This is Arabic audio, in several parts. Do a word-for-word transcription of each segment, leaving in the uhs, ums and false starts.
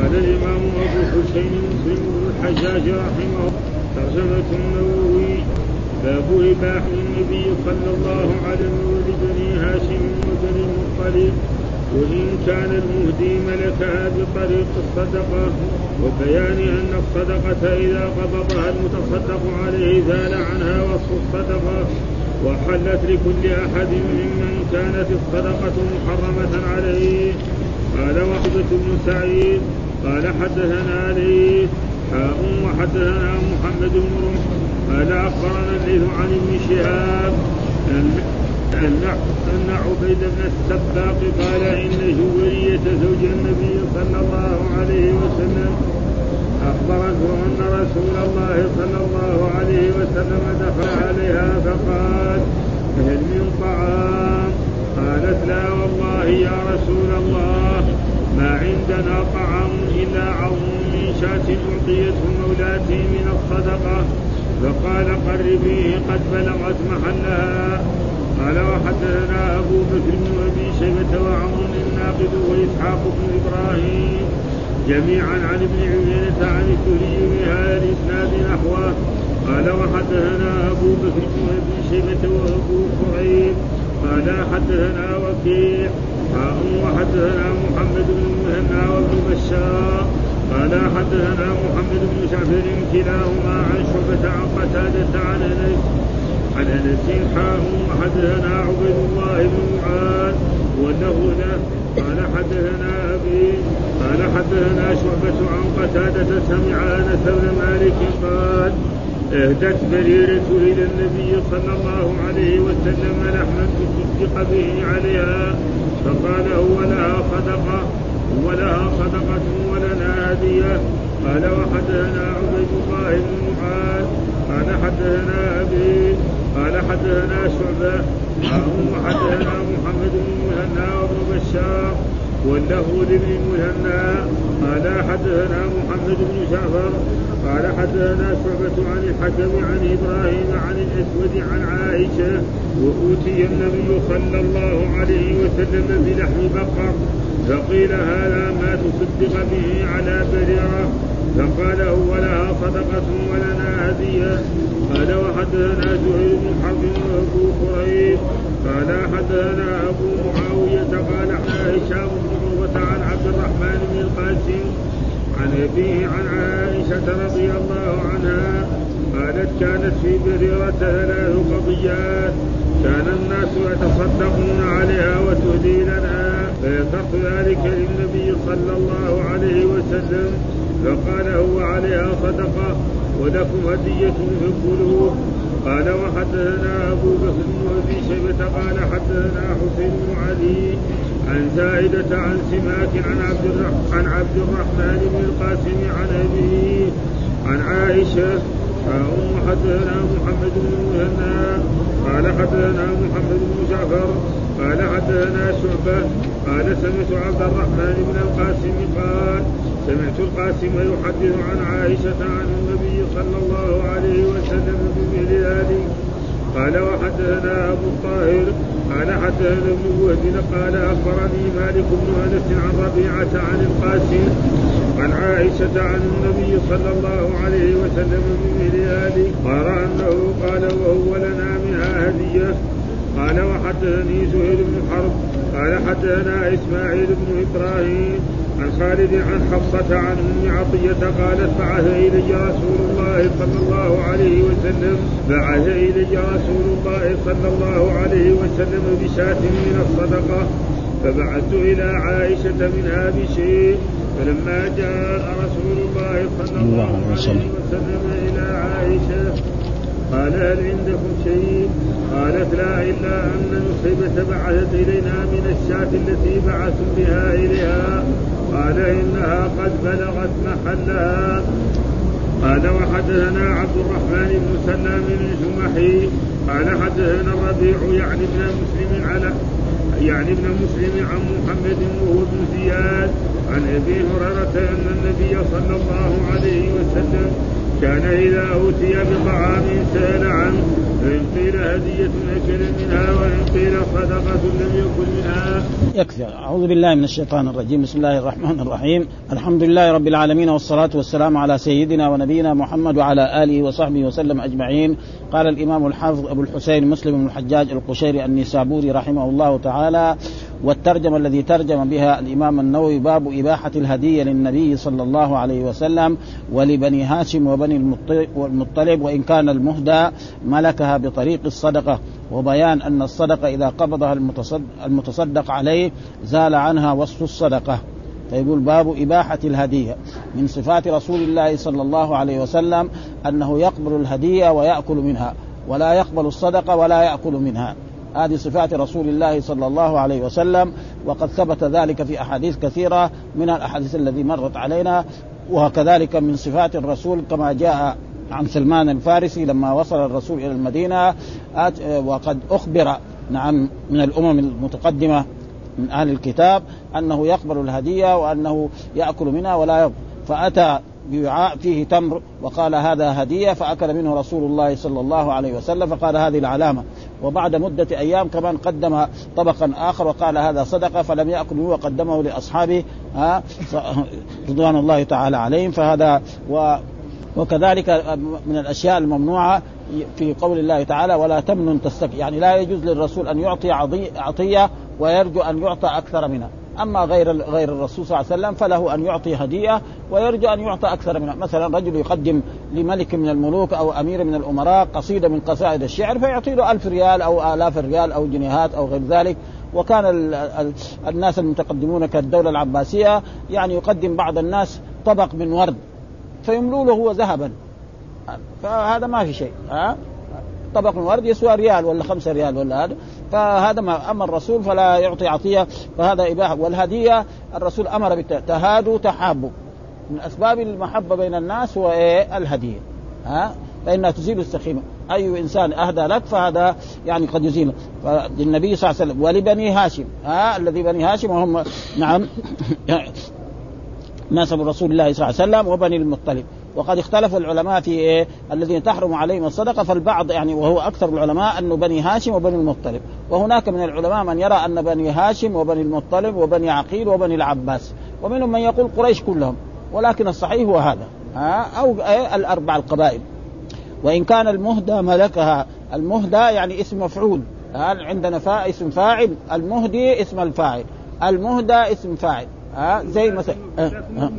قال الإمام أبو حسين مسلم بن الحجاج رحمه الله ترجمة النووي باب إباحة النبي صلى الله عليه وسلم لبني هاشم وبني المطلب وإن كان المهدي ملكها بطريق الصدقة وبيان أن الصدقة إذا قبضها المتصدق عليه زال عنها وصف الصدقة وحلت لكل أحد ممن كانت الصدقة محرمة عليه. قال وحدة بن سعيد قال حدثنا علي حاء وحدثنا محمد بن رمح قال أخبرنا الليث عن ابن شهاب أن عبيد بن السباق قال إن جويرية زوج النبي صلى الله عليه وسلم أخبرته أن رسول الله صلى الله عليه وسلم دخل عليها فقال هل من طعام؟ قالت لا والله يا رسول الله ما عندنا طعام إلا عظم من شاة أعطيته مولاتي من الصدقة. فقال قربيه قد بلغت محلها. قال وحدثنا أبو بكر بن أبي شيبة وعمر الناقد وإسحاق بن إبراهيم جميعا عن ابن عيينة عن الزهري بهذا الإسناد نحوه. قال وحدثنا أبو بكر بن أبي شيبة وأبو كريب قال حدثنا وكيع وحدثنا محمد بن المثنى وابن بشار قال حدثنا محمد بن جعفر كلاهما عن شعبة عن قتادة عن أنس عن أنس حاء وحدثنا عبيد الله بن معاذ وله له قال حدثنا أبي قال حدثنا شعبة عن قتادة سمع أنس بن مالك قال اهدت بريرة إلى النبي صلى الله عليه وسلم لحما تصدق به عليها فقال هو لها صدقة ولها صدقة ولنا هدية. قال وحدثنا عبيد الله بن معاذ قال حدثنا أبي قال حدثنا شعبة وحدثنا محمد بن المثنى وابن بشار والله لابن المثنى قال حدثنا محمد بن جعفر قال حدثنا شعبة عن الحكم عن إبراهيم عن الأسود عن عائشة وأوتي النبي صلى الله عليه وسلم بلحم بقر فقيل هذا ما تصدق به على بريرة فقال هو لها صدقة ولنا هدية. قال وحدثنا زهير بن حرب وأبو كريب قال حدثنا أبو معاوية قال عن هشام بن عروة عن عبد الرحمن بن القاسم عن أبيه عن عائشة رضي الله عنها قالت كانت في بريرة ثلاث قضيات كان الناس يتصدقون عليها وتهدي لنا فذكرت ذلك للنبي صلى الله عليه وسلم فقال هو عليها صدقة ولكم هدية فكلوا. قال وحدثنا أبو بكر بن أبي شيبة قال حدثنا حسين بن علي عن زائدة عن سماك عن عبد عن عبد الرحمن بن القاسم عن أبيه عن عائشة حدثنا محمد بن المثنى قال حدثنا محمد بن جعفر قال حدثنا شعبة قال سمعت عبد الرحمن بن القاسم قال سمعت القاسم يحدث عن عائشة عن النبي صلى الله عليه وسلم بمثل ذلك. قال وحدثنا أبو الطاهر قال حدثنا ابن وهب قال أخبرني مالك بن أنس عن ربيعة عن القاسم عن عائشة عن النبي صلى الله عليه وسلم بمثل ذلك قال أنه قال وهو لنا منها هدية. قال وحدثني زهير بن حرب قال حدثنا إسماعيل بن إبراهيم عن خالد عن حفصة عن أم عطية قالت بعث إلي رسول الله صلى الله عليه وسلم بعث إلي رسول الله صلى الله عليه وسلم بشاة من الصدقة فبعثت إلى عائشة منها بشيء فلما جاء رسول الله صلى الله عليه وسلم إلى عائشة قال هل عندكم شيء؟ قالت لا إلا أن نصيبة بعثت إلينا من الشاة التي بعثوا بها إليها. قال إنها قد بلغت محلها. قال وحدثنا عبد الرحمن بن سلام الجمحي قال حدثنا الربيع يعني ابن مسلم على يعني ابن مسلم عن محمد وهو ابن زياد عن أبي هريرة أن النبي صلى الله عليه وسلم كان إذا أوتي بطعام سأل عنه فإن قيل هدية أكل منها وإن قيل صدقة لم يكن منها. يكفي. أعوذ بالله من الشيطان الرجيم. بسم الله الرحمن الرحيم. الحمد لله رب العالمين والصلاة والسلام على سيدنا ونبينا محمد وعلى آله وصحبه وسلم أجمعين. قال الإمام الحافظ أبو الحسين مسلم بن الحجاج القشيري النسابوري رحمه الله تعالى: والترجمة الذي ترجم بها الإمام النووي: باب إباحة الهدية للنبي صلى الله عليه وسلم ولبني هاشم وبني المطلب وإن كان المهدى ملكها بطريق الصدقة، وبيان أن الصدقة إذا قبضها المتصدق عليه زال عنها وصف الصدقة. فيقول: باب إباحة الهدية. من صفات رسول الله صلى الله عليه وسلم أنه يقبل الهدية ويأكل منها، ولا يقبل الصدقة ولا يأكل منها. هذه صفات رسول الله صلى الله عليه وسلم، وقد ثبت ذلك في أحاديث كثيرة من الأحاديث التي مرت علينا. وكذلك من صفات الرسول كما جاء عن سلمان الفارسي لما وصل الرسول إلى المدينة وقد أخبر نعم من الأمم المتقدمة من أهل الكتاب أنه يقبل الهدية وأنه يأكل منها ولا يقبل، فأتى بوعاء فيه تمر وقال: هذا هدية، فأكل منه رسول الله صلى الله عليه وسلم فقال: هذه العلامة. وبعد مدة أيام كمان قدم طبقا آخر وقال: هذا صدقة، فلم يأكل منه وقدمه لأصحابه رضوان الله تعالى عليهم. فهذا و وكذلك من الأشياء الممنوعة في قول الله تعالى: ولا تمنن تستكثر، يعني لا يجوز للرسول أن يعطي عطية ويرجو أن يعطى أكثر منها. أما غير غير الرسول صلى الله عليه وسلم فله أن يعطي هدية ويرجو أن يعطى أكثر منها. مثلا رجل يقدم لملك من الملوك أو أمير من الأمراء قصيدة من قصائد الشعر فيعطي له ألف ريال أو آلاف الريال أو جنيهات أو غير ذلك. وكان ال ال الناس المتقدمون كالدولة العباسية يعني يقدم بعض الناس طبق من ورد فيملوا له هو ذهبا، فهذا ما في شيء. ها طبق من ورد يسوى ريال ولا خمسة ريال ولا هذا، فهذا ما. أما الرسول فلا يعطي عطية، فهذا إباحة. والهدية الرسول أمر بالتهادوا تحابوا، من أسباب المحبة بين الناس هو إيه؟ الهدية. ها فإنها تزيل السخيمة. أي إنسان أهدى لك فهذا يعني قد يزيله. فالنبي صلى الله عليه وسلم ولبني هاشم، ها الذي بني هاشم وهم نعم ناسب رسول الله صلى الله عليه وسلم وبني المطلب. وقد اختلف العلماء في إيه؟ الذين تحرم عليهم الصدقة، فالبعض يعني وهو أكثر العلماء أنه بني هاشم وبني المطلب، وهناك من العلماء من يرى أن بني هاشم وبني المطلب وبني عقيل وبني العباس، ومنهم من يقول قريش كلهم، ولكن الصحيح هو هذا ها أو إيه؟ الأربع القبائل. وإن كان المهدى ملكها، المهدى يعني اسم مفعول، عندنا فا اسم فاعل، المهدي اسم الفاعل، المهدى اسم فاعل. ها زي مثلا ها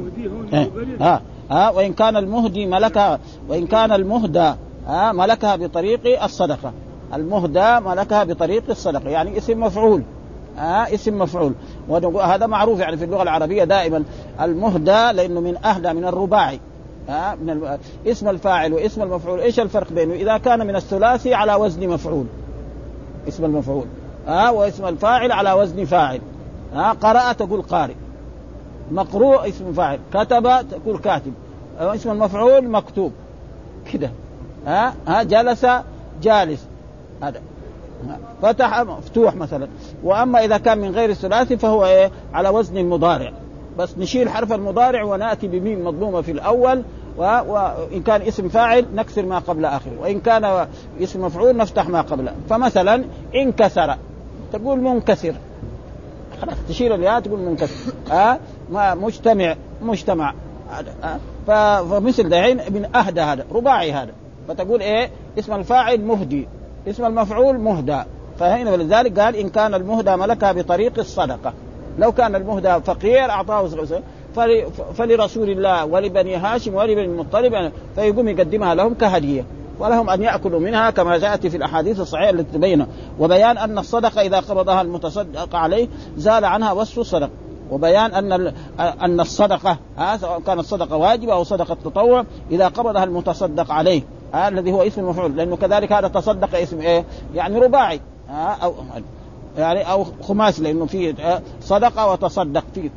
ها ها وإن كان المهدي ملكها، وإن كان المهدى ها ملكها بطريق الصدقة، المهدى ملكها بطريق الصدقة يعني اسم مفعول. ها اسم مفعول، وهذا معروف يعني في اللغة العربية دائما المهدى لأنه من أهدى من الرباعي. ها من ال... اسم الفاعل واسم المفعول إيش الفرق بينه؟ إذا كان من الثلاثي على وزن مفعول اسم المفعول، ها واسم الفاعل على وزن فاعل. ها قرأ تقول قارئ، مقروء اسم فاعل، كتب تقول كاتب، اسم المفعول مكتوب كده. ها ها جلس جالس، هذا فتح مفتوح مثلا. واما اذا كان من غير الثلاثي فهو ايه؟ على وزن المضارع، بس نشيل حرف المضارع وناتي بميم مضمومه في الاول، وان كان اسم فاعل نكسر ما قبل اخره، وان كان اسم مفعول نفتح ما قبله. فمثلا انكسر تقول منكسر، خلاص تشيل الياء تقول منكسر. ها ما مجتمع مجتمع. أه؟ فمثل دحين من أهدى هذا رباعي هذا، فتقول إيه؟ اسم الفاعل مهدي، اسم المفعول مهدى. فهنا ولذلك قال: إن كان المهدى ملكها بطريق الصدقة. لو كان المهدى فقير أعطاه فلرسول الله ولبني هاشم ولبني المطلب فيقوم يقدمها لهم كهدية، ولهم أن يأكلوا منها كما جاءت في الأحاديث الصحيحة التي تبين. وبيان أن الصدقة إذا قبضها المتصدق عليه زال عنها وصف الصدقة. وبيان أن أن الصدقة سواء كانت صدقة واجبة أو صدقة تطوع إذا قبضها المتصدق عليه الذي هو اسم المفعول، لأنه كذلك هذا تصدق اسم إيه؟ يعني رباعي أو يعني أو خماسي، لأنه فيه صدقة وتصدق فيه.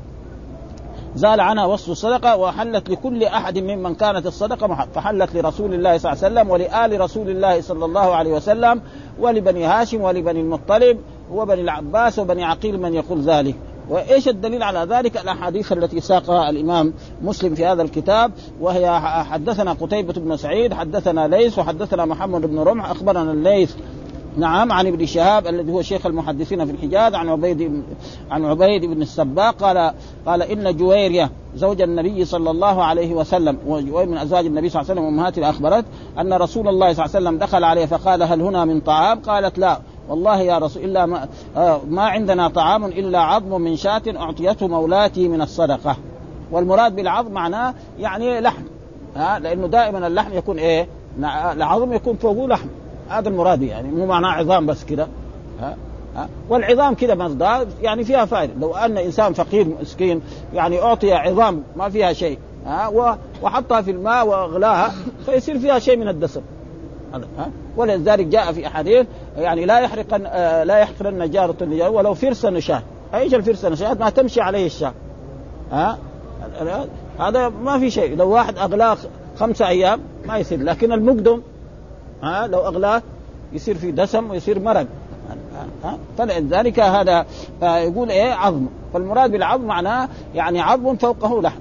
زال عنها وصف الصدقة وحلت لكل أحد ممن كانت الصدقة محل، فحلت لرسول الله صلى الله عليه وسلم ولآل رسول الله صلى الله عليه وسلم ولبني هاشم ولبني المطلب وبني العباس وبني عقيل من يقول ذلك. وإيش الدليل على ذلك؟ الأحاديث التي ساقها الإمام مسلم في هذا الكتاب، وهي حدثنا قتيبة بن سعيد حدثنا ليث وحدثنا محمد بن رمح أخبرنا الليث نعم عن ابن شهاب الذي هو شيخ المحدثين في الحجاز عن عبيد عن عبيد بن السباق قال قال إن جويرية زوج النبي صلى الله عليه وسلم ومن أزواج النبي صلى الله عليه وسلم أمهاته أخبرت أن رسول الله صلى الله عليه وسلم دخل عليه فقال هل هنا من طعام؟ قالت لا والله يا رسول إلا ما, آه ما عندنا طعام إلا عظم من شاة أعطيته مولاتي من الصدقة. والمراد بالعظم معناه يعني لحم، ها لأنه دائما اللحم يكون إيه العظم يكون فوقه لحم، هذا المراد يعني مو معناه عظام بس كده، ها ها والعظام كده مصدر يعني فيها فائدة. لو أن إنسان فقير مسكين يعني أعطي عظام ما فيها شيء ها وحطها في الماء وأغلاها فيصير فيها شيء من الدسم، ها ولذلك جاء في أحاديث يعني لا يحرقن لا يحقرن جارة النجار ولو فرس نشاه. ايش الفرس نشاه؟ ما تمشي عليه الشاه، ها هذا ما في شيء. لو واحد أغلاه خمسة أيام ما يصير، لكن المقدم ها لو أغلاه يصير في دسم ويصير مرق، ها فلذلك هذا يقول إيه عظم. فالمراد بالعظم معناه يعني عظم فوقه لحم.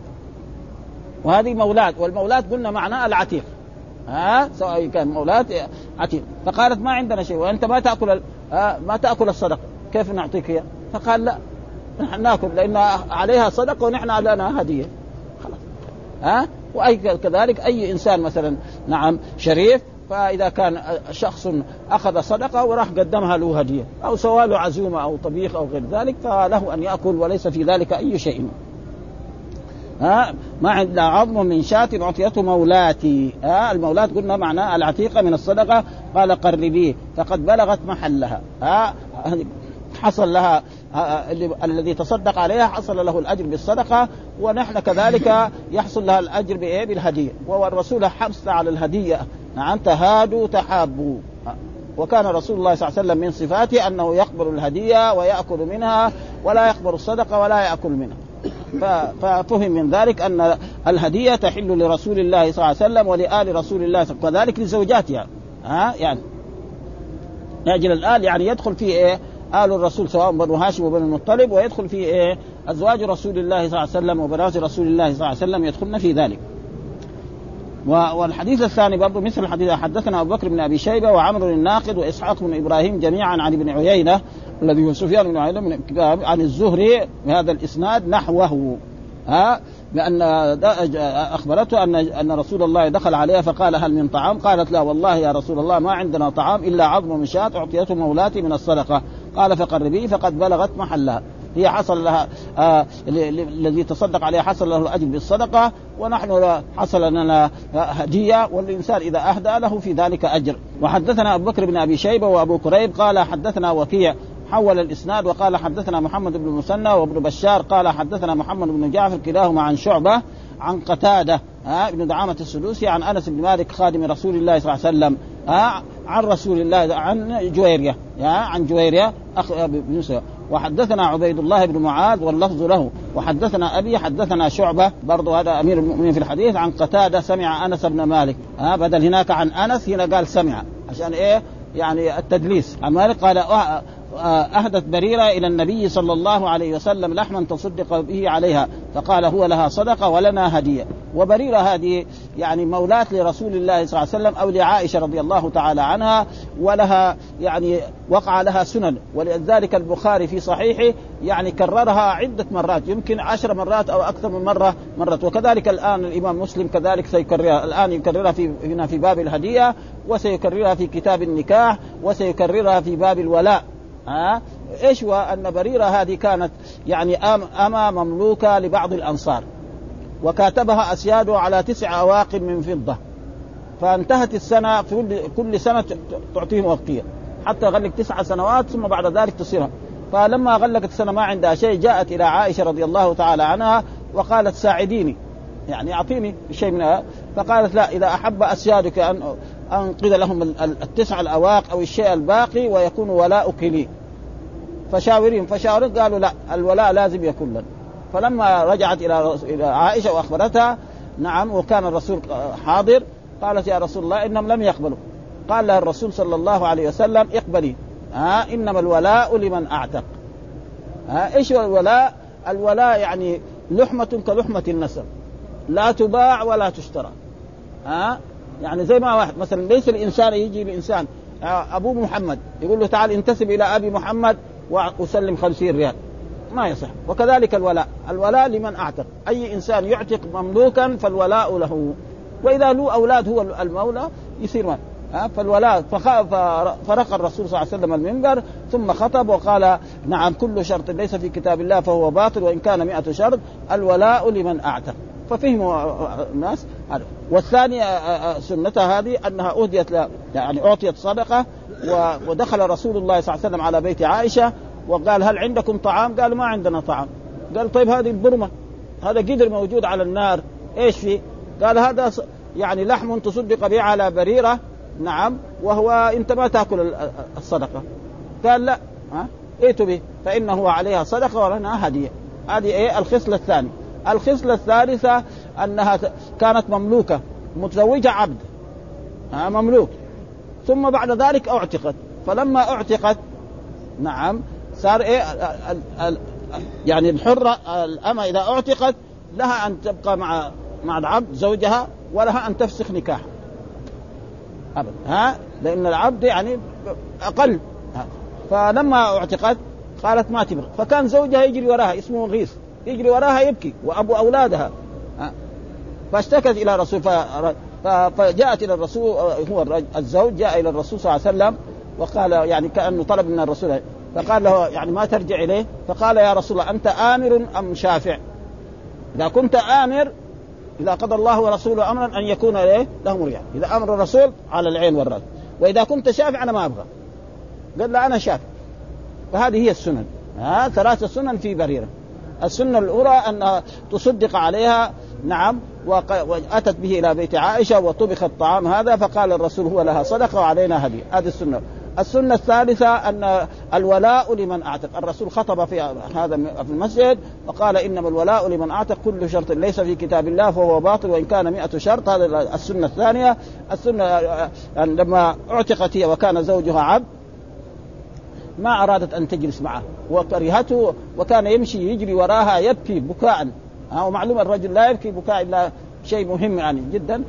وهذه مولات، والمولات قلنا معناه العتيق، ها سواء كان مولات عتيق. فقالت ما عندنا شيء وأنت ما تأكل ما تأكل الصدقة، كيف نعطيك هي؟ فقال لا نحن نأكل لأن عليها صدقة ونحن لنا هدية خلاص. ها وأي كذلك أي إنسان مثلا نعم شريف، فإذا كان شخص أخذ صدقة وراح قدمها له هدية أو سوى له عزومة أو طبيخ أو غير ذلك فله أن يأكل وليس في ذلك أي شيء. ها ما عندنا عظم من شاة أعطيته مولاتي، ها المولات قلنا معناه العتيقة من الصدقة. قال قربيه فقد بلغت محلها، ها حصل لها الذي تصدق عليها حصل له الأجر بالصدقة، ونحن كذلك يحصل لها الأجر بإيه بالهدية. والرسول حرص على الهدية، نعم تهادوا تحابوا. وكان رسول الله صلى الله عليه وسلم من صفاته أنه يقبل الهدية ويأكل منها ولا يقبل الصدقة ولا يأكل منها. ففهم من ذلك أن الهدية تحل لرسول الله صلى الله عليه وسلم ولآل رسول الله وذلك لزوجاتها، ها يعني أجل الآل يعني يدخل فيه إيه آل الرسول سواء بنو هاشم وبنو المطلب، ويدخل فيه إيه أزواج رسول الله صلى الله عليه وسلم وبنات رسول الله صلى الله عليه وسلم يدخلن في ذلك. والحديث الثاني برضو مثل الحديث حدثنا أبو بكر بن أبي شيبة وعمر الناقد وإسحاق بن إبراهيم جميعا عن ابن عيينة الذي هو سفيان بن عيينة من عن الزهري بهذا الإسناد نحوه، ها بأن أخبرته أن أن رسول الله دخل عليها فقال هل من طعام؟ قالت لا والله يا رسول الله ما عندنا طعام إلا عظم من شاة أعطيته مولاتي من الصدقة. قال فقربيه فقد بلغت محلها، هي حصل لها آه الذي تصدق عليها حصل له الأجر بالصدقة ونحن حصل لنا هدية، والإنسان إذا أهدى له في ذلك أجر. وحدثنا أبو بكر بن أبي شيبة وأبو كريب قال حدثنا وكيع حول الإسناد وقال حدثنا محمد بن المثنى وابن بشار قال حدثنا محمد بن جعفر كلاهما عن شعبة عن قتادة ها ابن دعامة السدوسي عن أنس بن مالك خادم رسول الله صلى الله عليه وسلم ها عن رسول الله عن جويرية عن جويرية أخ بن سوى. وحدثنا عبيد الله بن معاذ واللفظ له وحدثنا أبي حدثنا شعبة برضو هذا أمير المؤمنين في الحديث عن قتادة سمع أنس بن مالك، ها بدل هناك عن أنس هنا قال سمع عشان إيه يعني التدليس. عن مالك قال أهدت بريرة إلى النبي صلى الله عليه وسلم لحما تصدق به عليها فقال هو لها صدقة ولنا هدية. وبريرة هذه يعني مولاة لرسول الله صلى الله عليه وسلم أو لعائشة رضي الله تعالى عنها، ولها يعني وقع لها سنن، ولذلك البخاري في صحيحه يعني كررها عدة مرات يمكن عشر مرات أو أكثر من مرة مرت. وكذلك الآن الإمام مسلم كذلك سيكررها الآن يكررها في هنا في باب الهدية، وسيكررها في كتاب النكاح، وسيكررها في باب الولاء. ها ايش هو ان بريرة هذه كانت يعني أم أما مملوكة لبعض الأنصار وكاتبها أسياده على تسع أواق من فضة، فانتهت السنة في كل سنة تعطيهم وقتية حتى غلق تسع سنوات ثم بعد ذلك تصيرها. فلما غلقت السنة ما عندها شيء جاءت إلى عائشة رضي الله تعالى عنها وقالت ساعديني يعني أعطيني شيء منها. فقالت لا إذا أحب أسيادك أن أنقذ لهم التسع الأواق أو الشيء الباقي ويكون ولاؤك لي فشاورين فشاورين قالوا لا الولاء لازم يكون لنا. فلما رجعت إلى عائشة وأخبرتها نعم وكان الرسول حاضر قالت يا رسول الله إنهم لم يقبلوا. قال لها الرسول صلى الله عليه وسلم اقبلي ها إنما الولاء لمن أعتق، ها إيش الولاء؟ الولاء يعني لحمة كلحمة النسب، لا تباع ولا تشترى. ها يعني زي ما واحد مثلا ليس الإنسان يجي لإنسان أبو محمد يقول له تعال انتسب إلى أبي محمد وأسلم خمسين ريال، ما يصح. وكذلك الولاء، الولاء لمن أعتق، أي إنسان يعتق مملوكا فالولاء له، وإذا له أولاد هو المولى يصير مال. فالولاء فرق الرسول صلى الله عليه وسلم المنبر ثم خطب وقال نعم كل شرط ليس في كتاب الله فهو باطل وإن كان مئة شرط، الولاء لمن أعتق. ففهموا الناس. والثانية سنتها هذه أنها أهديت يعني أعطيت صدقة، ودخل رسول الله صلى الله عليه وسلم على بيت عائشة وقال هل عندكم طعام؟ قال ما عندنا طعام. قال طيب هذه البرمة، هذا قدر موجود على النار إيش فيه؟ قال هذا يعني لحم تصدق به على بريرة. نعم وهو أنت ما تأكل الصدقة. قال لا، ها ائتوا به فإنه عليها صدقة ولنا هدية. هذه إيه الخصلة الثانية. الخصلة الثالثة أنها كانت مملوكة متزوجة عبد، ها مملوك، ثم بعد ذلك أعتقت. فلما أعتقت نعم صار إيه ال ال يعني الحرة الأمة إذا أعتقت لها أن تبقى مع مع العبد زوجها ولها أن تفسخ نكاح أبدا، ها لأن العبد يعني أقل. فلما اعتقت قالت ما تبغى، فكان زوجها يجري وراها اسمه غيث يجري وراها يبكي وأبو أولادها، فاشتكت إلى الرسول فجاءت إلى الرسول، هو الزوج جاء إلى الرسول صلى الله عليه وسلم وقال يعني كأنه طلب من الرسول، فقال له يعني ما ترجع إليه؟ فقال يا رسول الله أنت آمر أم شافع؟ إذا كنت آمر إذا قضى الله ورسوله أمرا أن يكون إيه لهم رجع، إذا أمر الرسول على العين والرأس، وإذا كنت شافع أنا ما أبغى. قال لا أنا شافع. فهذه هي السنن، ها ثلاث سنن في بريرة. السنة الأولى أن تصدق عليها نعم، وأتت به إلى بيت عائشة وطبخ الطعام هذا فقال الرسول هو لها صدقة وعلينا هدية. هذه السنة. السنة الثالثة أن الولاء لمن أعتق. الرسول خطب في هذا في المسجد وقال إنما الولاء لمن أعتق كل شرط ليس في كتاب الله فهو باطل وإن كان مئة شرط. هذا السنة الثانية. السنة لما اعتقت هي وكان زوجها عبد ما أرادت أن تجلس معه وكرهته، وكان يمشي يجري وراها يبكي بكاء. ومعلوم الرجل لا يبكي بكاء إلا شيء مهم يعني جدا.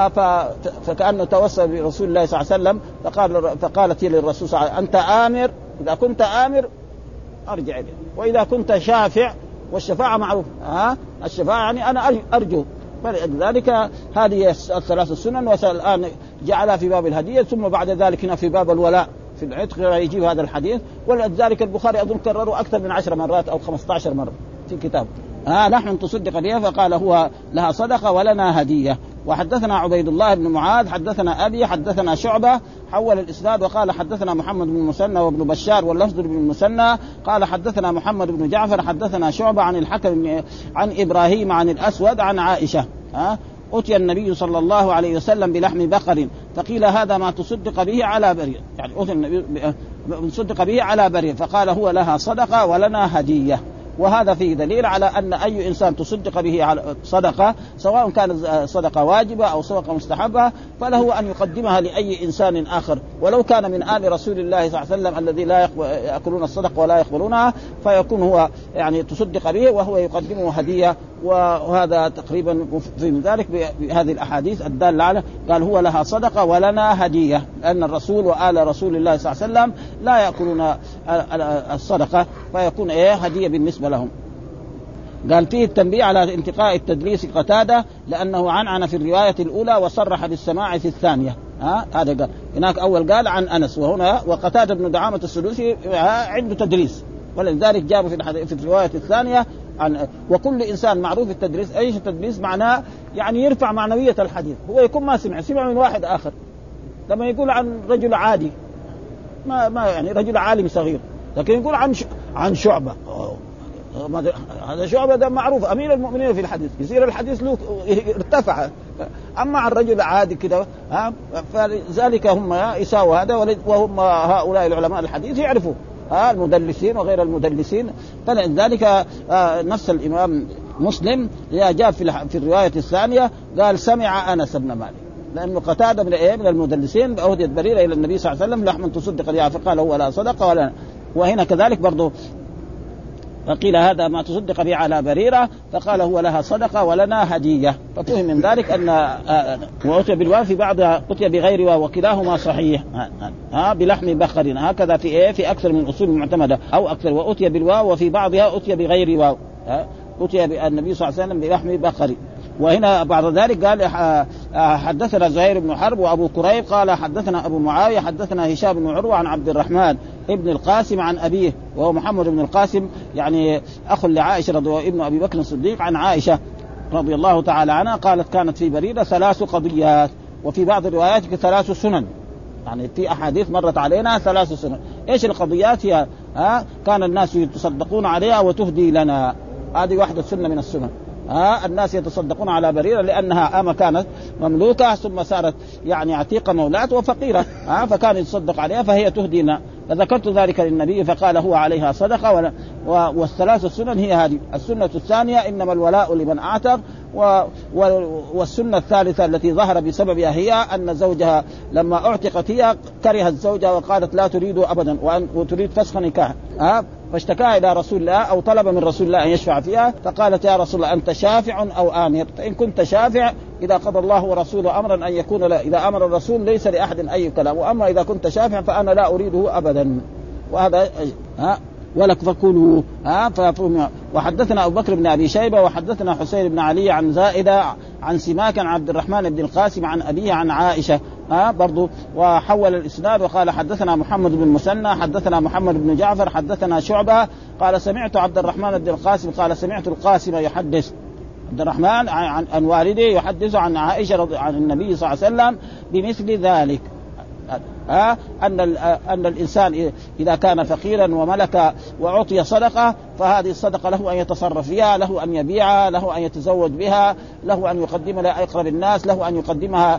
فكأنه توسل برسول الله صلى الله عليه وسلم فقال فقالت للرسول صلى الله عليه وسلم أنت آمر، إذا كنت آمر أرجع إليه، وإذا كنت شافع، والشفاعة معروف، ها الشفاعة يعني أنا أرجو. فلذلك هذه الثلاث السنن، والآن جعلها في باب الهدية، ثم بعد ذلك هنا في باب الولاء في العتق يجيب هذا الحديث. ولذلك البخاري أظن كرره أكثر من عشر مرات أو خمسة عشر مرة في كتاب. ها نحن تصدق بها فقال هو لها صدقة ولنا هدية. وحدثنا عبيد الله بن معاذ حدثنا أبي حدثنا شعبة حول الإسناد وقال حدثنا محمد بن المثنى وابن بشار واللفظ بن المثنى قال حدثنا محمد بن جعفر حدثنا شعبة عن الحكم عن إبراهيم عن الأسود عن عائشة. ها أتي النبي صلى الله عليه وسلم بلحم بقر فقيل هذا ما تصدق به على برير، يعني أتي النبي تصدق به على برير فقال هو لها صدقة ولنا هدية. وهذا فيه دليل على أن أي إنسان تصدق به على صدقة سواء كانت صدقة واجبة أو صدقة مستحبة فله أن يقدمها لأي إنسان آخر، ولو كان من آل رسول الله صلى الله عليه وسلم الذي لا يأكلون الصدقة ولا يقبلونها فيكون هو يعني تصدق به وهو يقدمه هدية. وهذا تقريبا في ذلك بهذه الأحاديث الدالة على قال هو لها صدقة ولنا هدية، لأن الرسول وآل رسول الله صلى الله عليه وسلم لا يأكلون الصدقة فيكون إيه هدية بالنسبة لهم. قال فيه التنبيه على انتقاء التدليس قتادة لأنه عنعن في الرواية الأولى وصرح بالسماع في الثانية. ها هذا قال هناك أول قال عن أنس، وهنا وقتادة بن دعامة السدوسي عنده تدليس، ولذلك جابوا في في الرواية الثانية عن. وكل إنسان معروف التدليس، أيش التدليس؟ معناه يعني يرفع معنوية الحديث، هو يكون ما سمع سمع من واحد آخر. لما يقول عن رجل عادي ما ما يعني رجل عالم صغير، لكن يقول عن عن شعبة، هذا شعبة ده معروف أمير المؤمنين في الحديث، يصير الحديث له ارتفع. أما عن رجل عادي كده ها فذلك هم يساووا هذا، وهم هؤلاء العلماء الحديث يعرفوا ها المدلسين وغير المدلسين. فلذلك نفس الإمام مسلم جاء في في الرواية الثانية قال سمع أنس بن مالك، لأنه قتادة من إيه من المدلسين أهديت بريرة إلى النبي صلى الله عليه وسلم لحم تصدق عليها فقال هو لا صدقة ولا. وهنا كذلك برضو فقيل هذا ما تصدق به على بريرة، فقال هو لها صدقة ولنا هدية. ففهم من ذلك أن وأتي بالواو في بعضها أتي بغير واو وكلاهما صحيح ها بلحم بقر، هكذا في إيه في أكثر من الأصول المعتمدة أو أكثر. وأتي بالواو وفي بعضها أتي بغير واو، أتي النبي صلى الله عليه وسلم بلحم بقر. وهنا بعد ذلك قال حدثنا زهير بن حرب وأبو كريب قال حدثنا أبو معاوية حدثنا هشام بن عروة عن عبد الرحمن ابن القاسم عن أبيه وهو محمد بن القاسم يعني أخ لعائشة رضي الله عنها ابن أبي بكر الصديق عن عائشة رضي الله تعالى عنها قالت كانت في بريدة ثلاث قضيات، وفي بعض الروايات ثلاث سنن، يعني في أحاديث مرت علينا ثلاث سنن. إيش القضيات؟ هي ها كان الناس يتصدقون عليها وتهدي لنا، هذه واحدة سنة من السنن. ها الناس يتصدقون على بريرة لأنها أما كانت مملوكة ثم صارت يعني عتيقة مولاة وفقيرة، ها فكان يتصدق عليها فهي تهدينا. فذكرت ذلك للنبي فقال هو عليها صدقة ولا والثلاث السنن هي هذه. السنة الثانية إنما الولاء لمن أعتق، و... والسنة الثالثة التي ظهر بسببها هي أن زوجها لما أعتقت هي كرهت زوجها وقالت لا تريد أبدا وأن وتريد فسخ نكاح، ها فاشتكى إلى رسول الله أو طلب من رسول الله أن يشفع فيها، فقالت يا رسول الله أنت شافع أو آمر؟ فإن كنت شافع إذا قضى الله ورسوله أمرا أن يكون لا، إذا أمر الرسول ليس لأحد أي كلام، وأما إذا كنت شافع فأنا لا أريده أبدا. وهذا ها ولك فكلوا ها ففهم. وحدثنا أبو بكر بن أبي شيبة وحدثنا حسين بن علي عن زائدة عن سماك عن عبد الرحمن بن القاسم عن أبيه عن عائشة ها برضو، وحول الإسناد وقال حدثنا محمد بن المثنى حدثنا محمد بن جعفر حدثنا شعبة قال سمعت عبد الرحمن بن القاسم قال سمعت القاسم يحدث عبد الرحمن عن, عن والده يحدث عن عائشة عن النبي صلى الله عليه وسلم بمثل ذلك، ها أن أن الإنسان إذا كان فقيرا وملك وعطي صدقة فهذه الصدقة له أن يتصرف فيها، له أن يبيعها، له أن يتزوج بها، له أن يقدمها لأقرب الناس، له أن يقدمها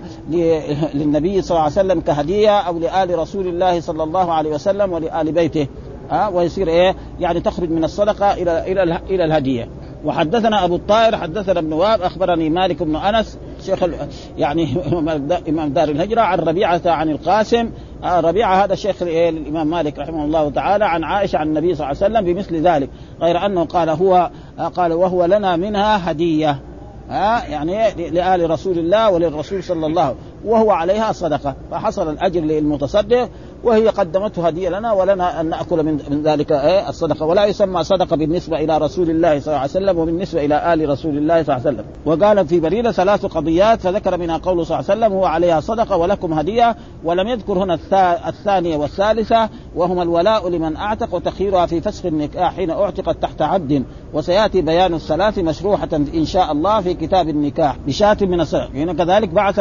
للنبي صلى الله عليه وسلم كهدية أو لآل رسول الله صلى الله عليه وسلم ولآل بيته، ها ويصير إيه يعني تخرج من الصدقة إلى إلى إلى الهدية. وحدثنا أبو الطاهر حدثنا ابن وهب أخبرني مالك بن أنس شيخ يعني إمام دار الهجرة عن ربيعة عن القاسم. ربيعة هذا شيخ الإمام مالك رحمه الله تعالى عن عائشة عن النبي صلى الله عليه وسلم بمثل ذلك، غير أنه قال هو قال وهو لنا منها هدية، ها يعني لآل رسول الله وللرسول صلى الله عليه وسلم وهو عليها صدقة، فحصل الأجر للمتصدق وهي قدمته هدية لنا ولنا أن نأكل من, من ذلك إيه الصدقة، ولا يسمى صدقة بالنسبة إلى رسول الله صلى الله عليه وسلم وبالنسبة إلى آل رسول الله صلى الله عليه وسلم. وقال في بريدة ثلاث قضيات فذكر منها قوله صلى الله عليه وسلم هو عليها صدقة ولكم هدية، ولم يذكر هنا الثانية والثالثة وهما الولاء لمن أعتق وتخييرها في فسخ النكاح حين أعتقت تحت عبد، وسيأتي بيان الثلاث مشروحة إن شاء الله في كتاب النكاح بشاة من الصدقة. هنا كذلك بعث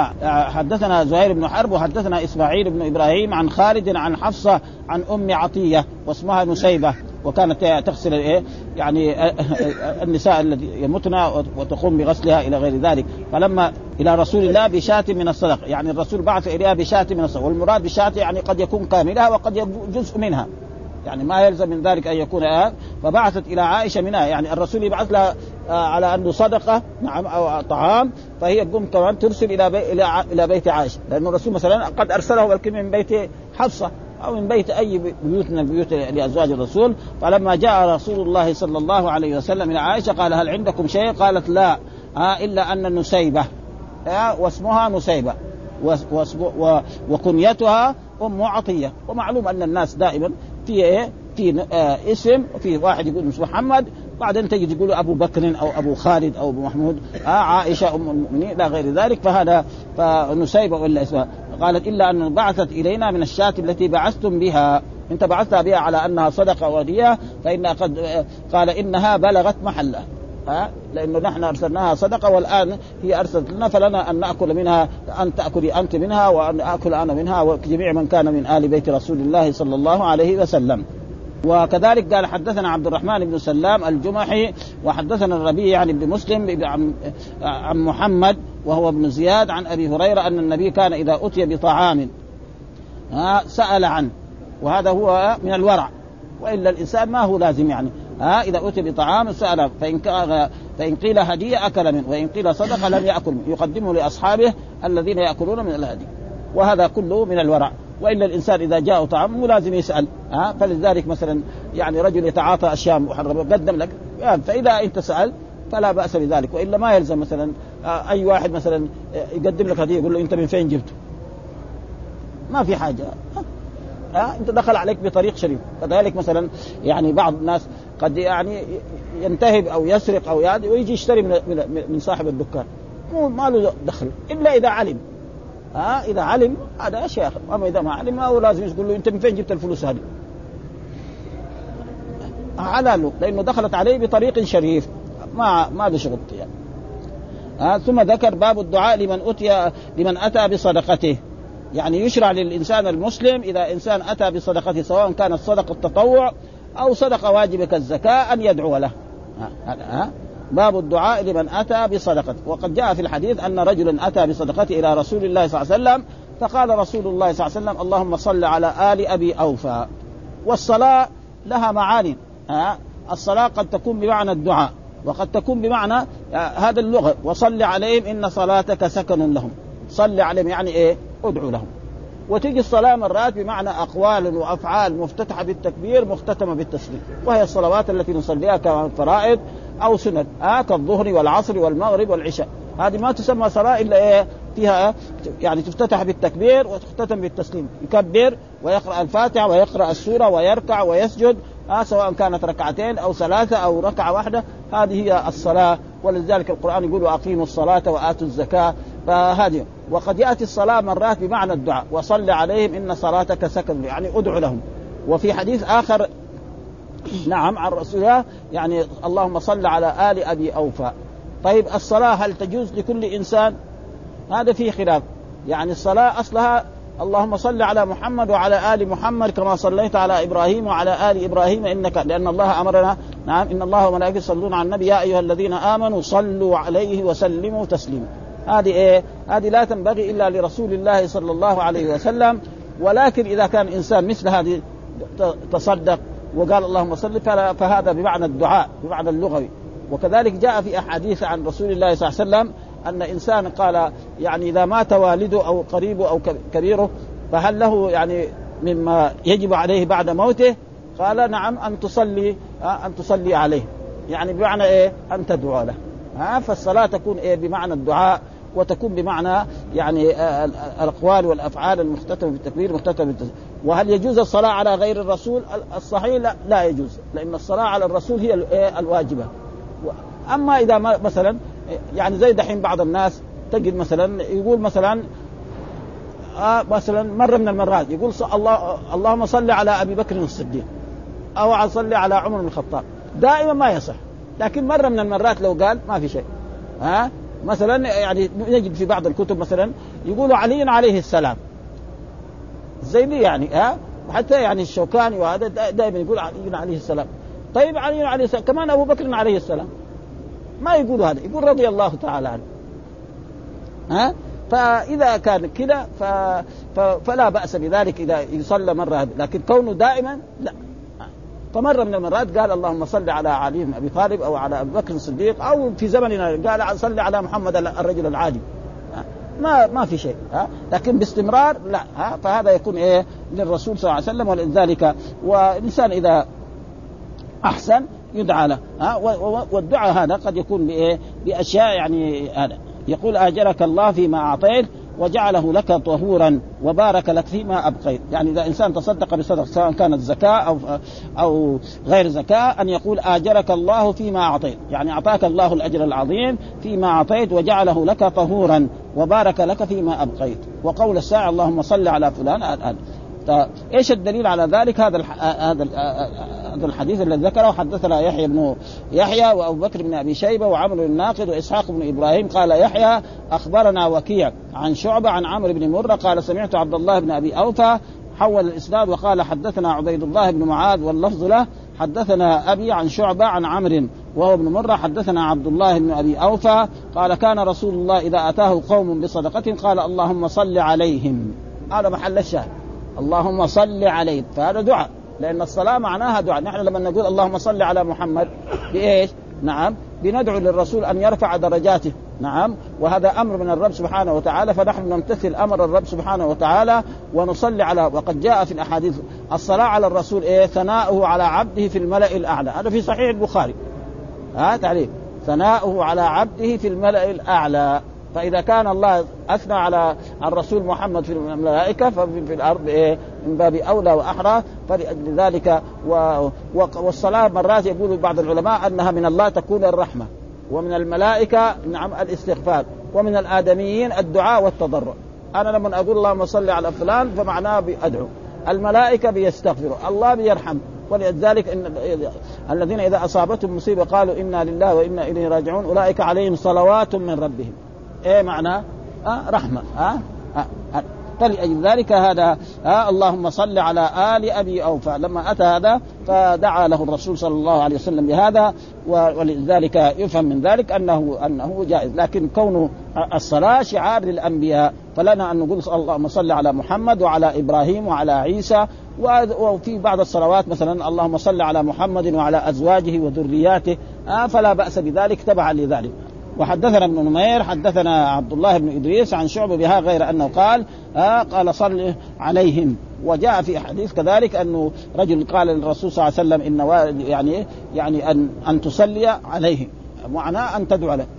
حدثنا زهير بن حرب وحدثنا إسماعيل بن إبراهيم عن خالد عن حفصة عن أم عطية واسمها نسيبة، وكانت تغسل إيه يعني النساء الذي يمتن وتقوم بغسلها إلى غير ذلك، فلما إلى رسول الله بشاة من الصدقة، يعني الرسول بعث إليها بشاة من الصدقة، والمراد بشاة يعني قد يكون كاملها وقد يكون جزء منها، يعني ما يلزم من ذلك أن يكون آه فبعثت إلى عائشة منها، يعني الرسول يبعث لها آه على أنه صدقة نعم أو طعام، فهي تقوم كمان ترسل إلى بي إلى إلى بيت عائشة، لأن الرسول مثلا قد أرسله بالكلمة من بيت حفصة أو من بيت أي بيوت من البيوت لأزواج الرسول. فلما جاء رسول الله صلى الله عليه وسلم إلى عائشة قال هل عندكم شيء؟ قالت لا آه إلا أن نسيبة آه واسمها نسيبة وكنيتها أم عطية. ومعلوم أن الناس دائما في إيه في آه اسم، في واحد يقول اسمه محمد بعدين تجي تقول أبو بكر أو أبو خالد أو أبو محمود آه عائشة أم المؤمنين لا غير ذلك، فهذا فنسيبة ولا اسمها. قالت إلا أن بعثت إلينا من الشاة التي بعثتم بها، أنت بعثتها بها على أنها صدقة ودية، فإن قد قال إنها بلغت محلها ها لأنه نحن أرسلناها صدقة والآن هي أرسلت لنا، فلنا أن نأكل منها، أن تأكلي أنت منها وأن أكل أنا منها وجميع من كان من آل بيت رسول الله صلى الله عليه وسلم. وكذلك قال حدثنا عبد الرحمن بن سلام الجمحي وحدثنا الربيع يعني بن مسلم عن محمد وهو ابن زياد عن أبي هريرة أن النبي كان إذا أتي بطعام سأل عنه، وهذا هو من الورع، وإلا الإنسان ما هو لازم يعني ها إذا أتي بطعام سأل، فإن فإن قيل هدية أكل منه وإن قيل صدقة لم يأكل منه، يقدمه لأصحابه الذين يأكلون من الهدي، وهذا كله من الورع. وإلا الإنسان إذا جاء طعام مو لازم يسأل ها. فلذلك مثلا يعني رجل يتعاطى أشياء محرمة قدم لك يعني فإذا أنت سأل فلا بأس بذلك، وإلا ما يلزم مثلا أي واحد مثلا يقدم لك هدية يقول له أنت من فين جبته، ما في حاجة ها. أنت دخل عليك بطريق شريف. كذلك مثلا يعني بعض الناس قد يعني ينتهب أو يسرق أو يعد ويجي يشتري من من صاحب الدكان، مو ما له دخل إلا إذا علم ها. إذا علم هذا شيء آخر، أما إذا ما علم ما هو لازم يقول له أنت من فين جبت الفلوس هذه، حلاله لأنه دخلت عليه بطريق شريف ما ما له شغل يعني. ها. ثم ذكر باب الدعاء لمن أتي لمن أتى بصدقته، يعني يشرع للإنسان المسلم إذا إنسان أتى بصدقته سواء كانت صدقة تطوع أو صدقة واجبة كالزكاة أن يدعو له. ها. ها. باب الدعاء لمن أتى بصدقته. وقد جاء في الحديث أن رجلا أتى بصدقته إلى رسول الله صلى الله عليه وسلم فقال رسول الله صلى الله عليه وسلم اللهم صل على آل أبي أوفى. والصلاة لها معاني ها. الصلاة قد تكون بمعنى الدعاء وقد تكون بمعنى هذا اللغة وصل عليهم إن صلاتك سكن لهم. صل عليهم يعني إيه؟ ادعو لهم. وتيجي الصلاة مرات بمعنى أقوال وأفعال مفتتحة بالتكبير مختتمة بالتسليم، وهي الصلوات التي نصليها كفرائض أو سنن آه كالظهر والعصر والمغرب والعشاء. هذه ما تسمى صلاة إلا إيه فيها يعني تفتتح بالتكبير وتختتم بالتسليم، يكبر ويقرأ الفاتحة ويقرأ السورة ويركع ويسجد آه سواء كانت ركعتين أو ثلاثة أو ركعة واحدة. هذه هي الصلاة. ولذلك القرآن يقول أقيموا الصلاة وآتوا الزكاة. فهذه وقد يأتي الصلاة مرات بمعنى الدعاء وصل عليهم إن صلاتك سكن يعني أدعو لهم. وفي حديث آخر نعم عن رسول الله يعني اللهم صل على آل أبي أوفى. طيب الصلاة هل تجوز لكل إنسان؟ هذا فيه خلاف. يعني الصلاة أصلها اللهم صل على محمد وعلى آل محمد كما صليت على إبراهيم وعلى آل إبراهيم إنك، لأن الله أمرنا نعم إن الله وملائكته يصلون على النبي يا أيها الذين آمنوا صلوا عليه وسلموا تسليما. هذه إيه؟ هذه لا تنبغي إلا لرسول الله صلى الله عليه وسلم. ولكن إذا كان إنسان مثل هذه تصدق وقال اللهم صل فهذا بمعنى الدعاء بمعنى اللغوي. وكذلك جاء في أحاديث عن رسول الله صلى الله عليه وسلم أن إنسان قال يعني إذا مات والده أو قريبه أو كبيره فهل له يعني مما يجب عليه بعد موته؟ قال نعم أن تصلي أن تصلي عليه، يعني بمعنى إيه؟ أن تدعو له. ها. فالصلاة تكون إيه؟ بمعنى الدعاء وتكون بمعنى يعني الأقوال والأفعال المختتمة بالتكبير مختتمة بالتسليم. وهل يجوز الصلاة على غير الرسول؟ الصحيح لا, لا يجوز، لأن الصلاة على الرسول هي الواجبة. أما إذا ما مثلا يعني زي دحين بعض الناس تجد مثلا يقول مثلا آه مثلا مرة من المرات يقول الله اللهم صل على أبي بكر الصديق أو صل على عمر بن الخطاب، دائما ما يصح. لكن مرة من المرات لو قال ما في شيء. ها. مثلا يعني نجد في بعض الكتب مثلا يقولوا علي عليه السلام زي دي يعني ها. وحتى يعني الشوكاني وهذا دائما يقول علي عليه السلام. طيب علي عليه السلام كمان أبو بكر عليه السلام ما يقولوا هذا، يقول رضي الله تعالى عنه. ها. فإذا كان كده ف... ف... فلا بأس بذلك إذا يصلى مرة هذه، لكن كونه دائما لا. فمرة من المرات قال اللهم صل على علي بن أبي طالب أو على أبي بكر الصديق، أو في زمننا قال صل على محمد الرجل العادي، ما ما في شيء. ها. لكن باستمرار لا. ها. فهذا يكون إيه للرسول صلى الله عليه وسلم. ولذلك والإنسان إذا أحسن يدعى له. ها. والدعاء هذا قد يكون بإيه بأشياء يعني هذا يقول آجرك الله فيما أعطيت وجعله لك طهورا وبارك لك فيما أبقيت. يعني إذا إنسان تصدق بصدقة سواء كانت زكاة أو أو غير زكاة أن يقول آجرك الله فيما أعطيت، يعني أعطاك الله الأجر العظيم فيما أعطيت وجعله لك طهورا وبارك لك فيما أبقيت. وقول الساعة اللهم صل على فلان الآن. ايش الدليل على ذلك؟ هذا هذا هذا الحديث الذي ذكره حدثنا يحيى بن يحيى وابو بكر بن ابي شيبه وعمرو بن الناقد واسحاق بن ابراهيم. قال يحيى اخبرنا وكيع عن شعبه عن عمرو بن مره قال سمعت عبد الله بن ابي اوفى حول الاسناد وقال حدثنا عبيد الله بن معاذ واللفظ له حدثنا ابي عن شعبه عن عمرو وهو ابن مره حدثنا عبد الله بن ابي اوفى قال كان رسول الله اذا اتاه قوم بصدقه قال اللهم صل عليهم. هذا محل الشاهد، اللهم صل عليه. فهذا دعاء، لأن الصلاة معناها دعاء. نحن لما نقول اللهم صل على محمد بإيش؟ نعم بندعو للرسول أن يرفع درجاته نعم، وهذا أمر من الرب سبحانه وتعالى، فنحن نمتثل أمر الرب سبحانه وتعالى ونصلي على. وقد جاء في الأحاديث الصلاة على الرسول إيه؟ ثناؤه على عبده في الملأ الأعلى، هذا في صحيح البخاري. ها تعليق ثناؤه على عبده في الملأ الأعلى. فإذا كان الله أثنى على الرسول محمد في الملائكة ففي الأرض إيه؟ من باب أولى وأحرى. فلذلك و... والصلاة مرات يقول بعض العلماء أنها من الله تكون الرحمة، ومن الملائكة نعم الاستغفار، ومن الآدميين الدعاء والتضرع. أنا لما أقول اللهم صل على فلان فمعناه بأدعو، الملائكة بيستغفروا، الله بيرحم. ولذلك إن الذين إذا أصابتهم مصيبة قالوا إنا لله وإنا إليه راجعون أولئك عليهم صلوات من ربهم. إيه معناه؟ آه رحمة. آه آه آه. فلأجل ذلك هذا آه اللهم صل على آل أبي أوفى، لما أتى هذا فدعا له الرسول صلى الله عليه وسلم بهذا، ولذلك يفهم من ذلك أنه أنه جائز. لكن كونه الصلاة شعار للأنبياء، فلنا أن نقول اللهم صل على محمد وعلى إبراهيم وعلى عيسى. وفي بعض الصلوات مثلا اللهم صل على محمد وعلى أزواجه وذرياته، آه فلا بأس بذلك تبعا لذلك. وحدثنا ابن نمير حدثنا عبد الله بن إدريس عن شعبة بها، غير أنه قال آه قال صل عليهم. وجاء في حديث كذلك أنه رجل قال للرسول صلى الله عليه وسلم إن يعني يعني أن أن تصلي عليهم، معناه أن تدعو له.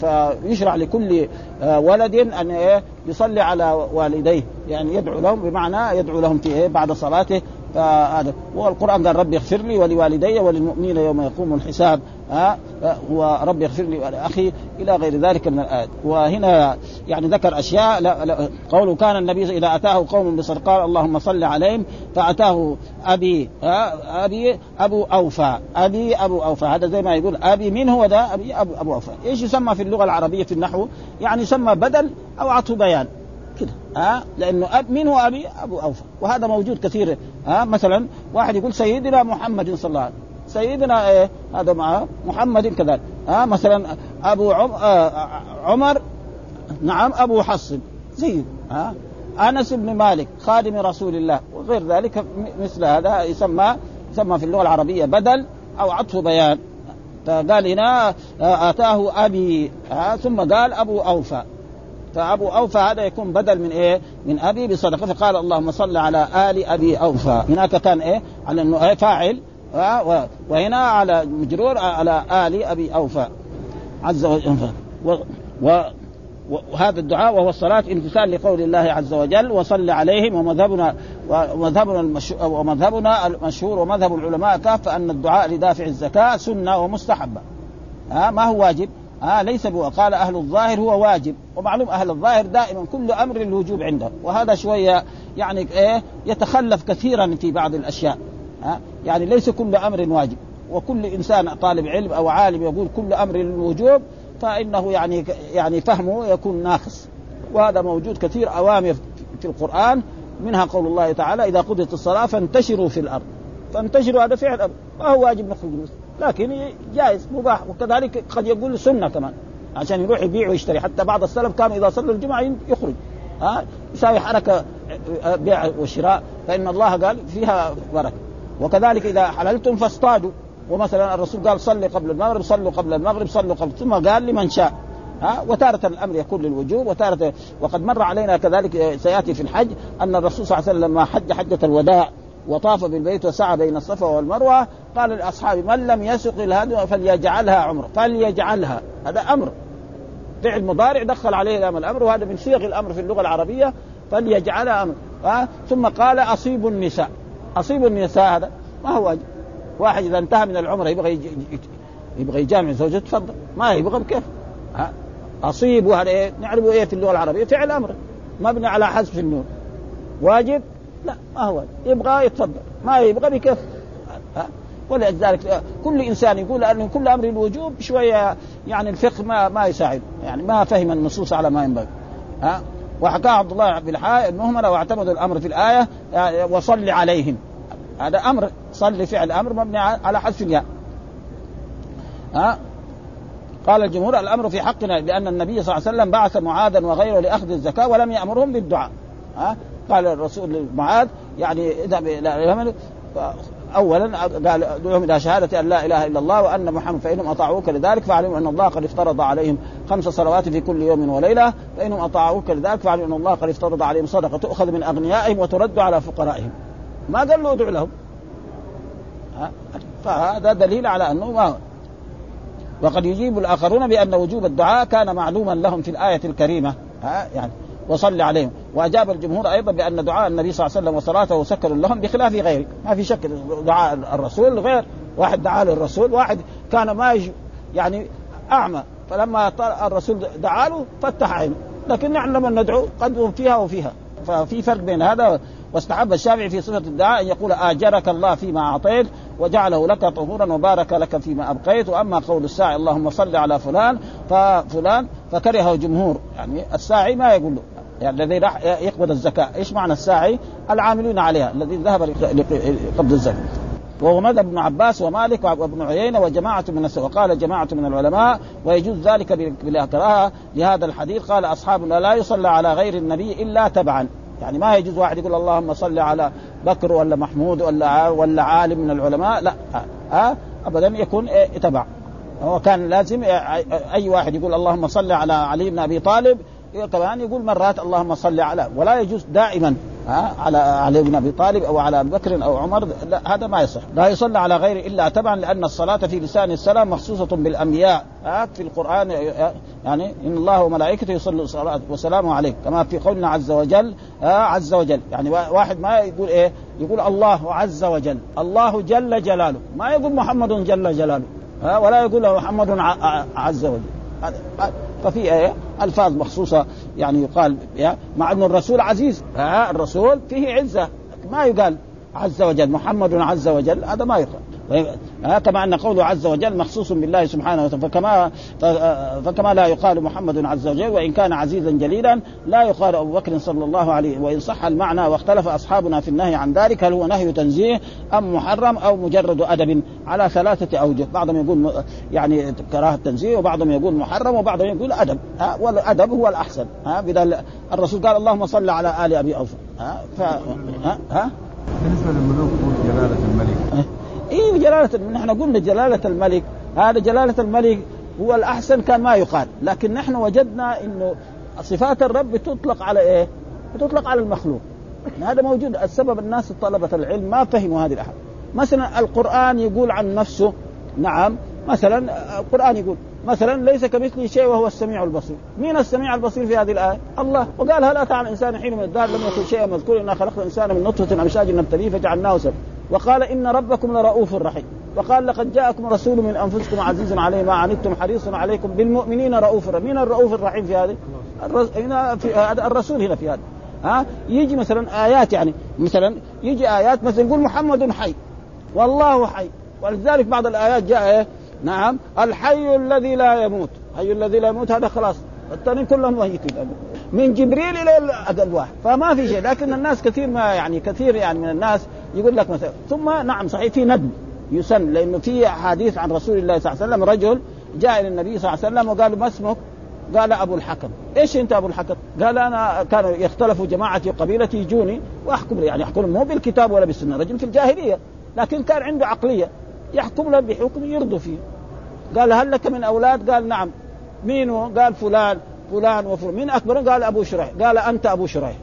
فيشرع لكل ولد أن يصلي على والديه، يعني يدعو لهم، بمعنى يدعو لهم في بعد صلاته. فهذا والقرآن قال ربي اغفر لي ولوالدي وللمؤمنين يوم يقوم الحساب، ها هو ربي اغفر لي ولأخي إلى غير ذلك من الآيات. وهنا يعني ذكر أشياء لا لا قوله كان النبي إذا أتاه قوم بصدقاء اللهم صل عليهم فأتاه أبي أبي أبو أوفى أبي أبو أوفى، هذا زي ما يقول أبي من هو ده أبي أبو أبو أوفى. إيش يسمى في اللغة العربية في النحو؟ يعني يسمى بدل أو عطف بيان كده، ها لأنه أب من هو أبي أبو أوفى، وهذا موجود كثير. ها مثلا واحد يقول سيدنا محمد صلى الله عليه وسلم، سيدنا إيه هذا مع محمد كذلك. ها مثلا أبو عم آه عمر نعم أبو حصن زيد، ها أنس بن مالك خادم رسول الله وغير ذلك مثل هذا يسمى يسمى في اللغة العربية بدل أو عطف بيان. فقال هنا آتاه أبي، ها ثم قال أبو أوفى، فأبو أوفى هذا يكون بدل من إيه من أبي بصدقة. فقال اللهم صل على آل أبي أوفى، هناك كان إيه على إنه إيه فاعل، وهنا على مجرور على آل أبي أوفى عز وجل. وهذا الدعاء وهو الصلاة امتثال لقول الله عز وجل وصل عليهم. ومذهبنا ومذهبنا المشهور ومذهبنا المشهور ومذهب العلماء كافة أن الدعاء لدافع الزكاة سنة ومستحبة، ها ما هو واجب، ها ليس بو. قال أهل الظاهر هو واجب، ومعلوم أهل الظاهر دائما كل أمر الوجوب عنده، وهذا شوية يعني إيه يتخلف كثيرا في بعض الأشياء. ها يعني ليس كل أمر واجب، وكل إنسان طالب علم أو عالم يقول كل أمر الوجوب فإنه يعني يعني فهمه يكون ناقص. وهذا موجود كثير أوامر في القرآن، منها قول الله تعالى إذا قضيت الصلاة فانتشروا في الأرض. فانتشروا هذا فعل أمر، ما هو واجب نخرج منه، لكن جائز مباح. وكذلك قد يقول سنة كمان عشان يروح يبيع ويشتري. حتى بعض السلف كانوا إذا صلوا الجمعة يخرج، ها يساوي حركة بيع وشراء، فإن الله قال فيها بركة. وكذلك إذا حللتم فاصطادوا، ومثلا الرسول قال صلي قبل المغرب، صلوا قبل المغرب، صلوا قبل، ثم قال لمن شاء. ها وتارة الأمر يكون للوجوب وتارة. وقد مر علينا كذلك سيأتي في الحج أن الرسول صلى الله عليه وسلم لما حج حجة الوداع وطاف بالبيت وسعى بين الصفا والمروة قال للأصحاب من لم يسق الهدي فليجعلها عمره، فليجعلها، هذا أمر فعل مضارع دخل عليه لام الأمر، وهذا من صيغ الأمر في اللغة العربية، فليجعلها أمر. ها ثم قال أصيب النساء، أصيب النساء هذا ما هو واجب. واحد إذا انتهى من العمرة يبغى يبغى يجامع زوجته تفضل، ما يبغى بكيف. ها أصيب وهذا إيه نعرفه إيه في اللغة العربية فعل أمر مبني على حذف النون. واجب لا ما هو، يبغى يتفضل، ما يبغى بكيف. ولذلك كل إنسان يقول أن كل أمر الوجوب شوية يعني الفقه ما ما يساعد، يعني ما فهم النصوص على ما ينبغي. ها وحكى عبد الله بن الحاء المهملة واعتمد الأمر في الآية وصل عليهم، هذا أمر صل فعل أمر مبني على حذف الياء. ها قال الجمهور الأمر في حقنا لأن النبي صلى الله عليه وسلم بعث معاذا وغيره لأخذ الزكاة ولم يأمرهم بالدعاء. ها قال الرسول لمعاذ يعني اذهب إلى اليمن اولا قال ادعوهم الى شهاده ان لا اله الا الله وان محمد، فانهم اطاعوك لذلك فاعلموا ان الله قد افترض عليهم خمس صلوات في كل يوم وليله، فانهم اطاعوك لذلك فاعلموا ان الله قد افترض عليهم صدقه تؤخذ من اغنيائهم وترد على فقرائهم. ما قال له ادعو لهم، فهذا دليل على انه ما. وقد يجيب الاخرون بان وجوب الدعاء كان معلوما لهم في الايه الكريمه، ها يعني وصلي عليهم. واجاب الجمهور ايضا بان دعاء النبي صلى الله عليه وسلم وصلاته سكر لهم بخلاف غيره، ما في شك دعاء الرسول غير. واحد دعا للرسول، واحد كان ما يج... يعني اعمى، فلما الرسول دعا له فتح عينه، لكن نحن لما ندعو قد فيها وفيها، ففي فرق بين هذا. واستحب الشافعي في صفة الدعاء أن يقول آجرك الله فيما أعطيت وجعله لك طهورا وبارك لك فيما أبقيت. وأما قول الساعي اللهم صل على فلان ففلان فكرهه جمهور، يعني الساعي ما يقول له، يعني الذي راح يقبض الزكاة. إيش معنى الساعي؟ العاملون عليها، الذي ذهب لقبض الزكاة. وهو مذهب ابن عباس ومالك وابن عيينة وجماعة من الس... وقال جماعة من العلماء ويجوز ذلك بلا كراهة لهذا الحديث. قال أصحابنا لا يصلى على غير النبي إلا تبعا، يعني ما يجوز واحد يقول اللهم صل على بكر ولا محمود ولا ولا عالم من العلماء، لا ها ابدا يكون تبع. هو كان لازم اي واحد يقول اللهم صل على علي بن ابي طالب، كمان يقول مرات اللهم صل على، ولا يجوز دائما ها على علي بن ابي طالب او على بكر او عمر، لا هذا ما يصح. لا يصلى على غير الا تبعا، لان الصلاه في لسان السلام مخصوصه بالانبياء في القران، يعني ان الله وملائكته يصلوا الصلاه والسلام عليك، كما في قولنا عز وجل عز وجل. يعني واحد ما يقول ايه، يقول الله عز وجل، الله جل جلاله، ما يقول محمد جل جلاله ولا يقول محمد عز وجل. ففي ايه الفاظ مخصوصه يعني يقال مع انه الرسول عزيز، ها الرسول فيه عزه، ما يقال عز وجل محمد عز وجل، هذا ما يقال. كما ان قوله عز وجل مخصوص بالله سبحانه وتعالى، فكما فكما لا يقال محمد عز وجل وان كان عزيزا جليلا لا يقال ابو بكر صلى الله عليه. وان صح المعنى واختلف اصحابنا في النهي عن ذلك، هل هو نهي تنزيه ام محرم او مجرد ادب، على ثلاثه اوجه. بعضهم يقول يعني كراهه تنزيه، وبعضهم يقول محرم، وبعضهم يقول ادب، ها والادب هو الاحسن. ها بدل الرسول قال اللهم صل على ال ابي اوفى، ها ف ها ها بالنسبه للملوك جلاله الملك، إيه جلالة، نحن قلنا جلالة الملك، هذا جلالة الملك هو الأحسن كان ما يقال، لكن نحن وجدنا إنه صفات الرب تطلق على إيه؟ تطلق على المخلوق. هذا موجود. السبب الناس طلبة العلم ما فهموا هذه الأحد. مثلا القرآن يقول عن نفسه، نعم مثلا القرآن يقول مثلا ليس كمثله شيء وهو السميع البصير. مين السميع البصير في هذه الآية؟ الله. وقال هل أتى على الإنسان حين من الدهر لم يكن شيئا مذكورا إنا خلقنا الإنسان من نطفة أمشاج نبتليه فجعلناه سميعا. وقال إن ربكم لرؤوف رحيم. وقال لقد جاءكم رسول من أنفسكم عزيز عليه ما عنتم حريص عليكم بالمؤمنين رؤوف رحيم. مين الرؤوف الرحيم في هذه؟ هنا في هذا الرسول هنا في هذا. ها يجي مثلا آيات، يعني مثلا يجي آيات مثلا يقول محمد حي والله حي، ولذلك بعض الآيات جاء إيه؟ نعم الحي الذي لا يموت، حي الذي لا يموت هذا خلاص، الثانيين كلهم ميتين من جبريل إلى الأقل واحد، فما في شيء. لكن الناس كثير ما يعني كثير يعني من الناس يقول لك مثلا. ثم نعم صحيح في ندم يسن، لأنه في حديث عن رسول الله صلى الله عليه وسلم رجل جاء إلى النبي صلى الله عليه وسلم وقال ما اسمك؟ قال أبو الحكم. إيش أنت أبو الحكم؟ قال أنا كانوا يختلفوا جماعتي وقبيلتي يجوني وأحكم، يعني يحكم مو بالكتاب ولا بالسنة، رجل في الجاهلية لكن كان عنده عقلية يحكم له بحكم يرضوا فيه. قال هل لك من أولاد؟ قال نعم. مين هو؟ قال فلان فلان وفلان. مين أكبر؟ قال أبو شريح. قال أنت أبو شريح.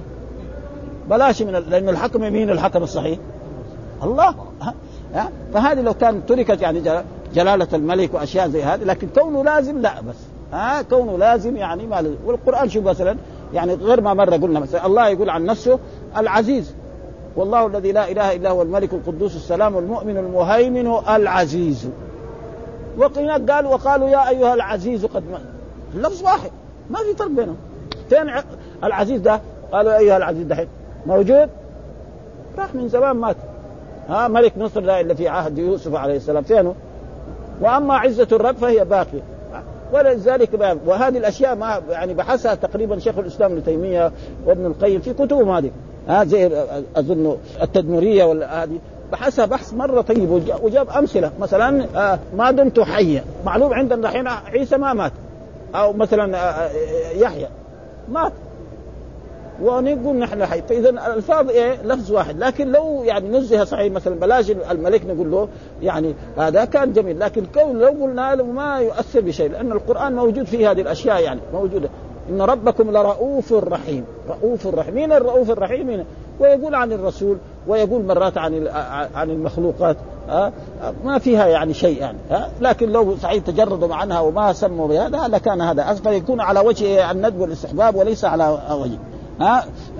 بلاش من ال... لأن الحكم مين الحكم الصحيح؟ الله. ها؟ فهذه لو كانت تركت يعني جلالة الملك وأشياء زي هذه، لكن كونه لازم لا بس. ها كونه لازم يعني ما لازم. والقرآن شو مثلا يعني غير ما مرة قلنا مثلا الله يقول عن نفسه العزيز، والله الذي لا إله إلا هو الملك القدوس السلام المؤمن المهيمن العزيز. وقيل قالوا وقالوا يا أيها العزيز قد ما اللفظ واحد ما في فرق بينهم. فين العزيز ده؟ قالوا يا أيها العزيز ده موجود راح من زمان مات. ها ملك مصر لا إلا في عهد يوسف عليه السلام فينه. وأما عزة الرب فهي باقية. ولذلك وهذه الأشياء ما يعني بحثها تقريبا شيخ الإسلام ابن تيمية وابن القيم في كتبهم هذه، ها زي أظن التدمرية ولا هذه بحثها بحث مرة طيب وجاب أمثلة. مثلا ما دمت حيا، معلوم عندنا الحين عيسى ما مات، أو مثلا يحيى مات، ونقول نحن حي. فإذا الألفاظ إيه لفظ واحد، لكن لو يعني نزه صحيح مثلا بلاش الملك نقول له يعني هذا كان جميل، لكن كون لو قلنا له ما يؤثر بشيء، لأن القرآن موجود فيه هذه الأشياء يعني موجودة. إن ربكم لرؤوف رحيم، رؤوف رحيم. مين الرؤوف الرحيم؟ مين؟ ويقول عن الرسول ويقول مرات عن عن المخلوقات ها ما فيها يعني شيء يعني ها. لكن لو صحيح تجردوا عنها وما سموا بهذا لكان هذا أصلا يكون على وجه الندب والاستحباب وليس على وجه ها.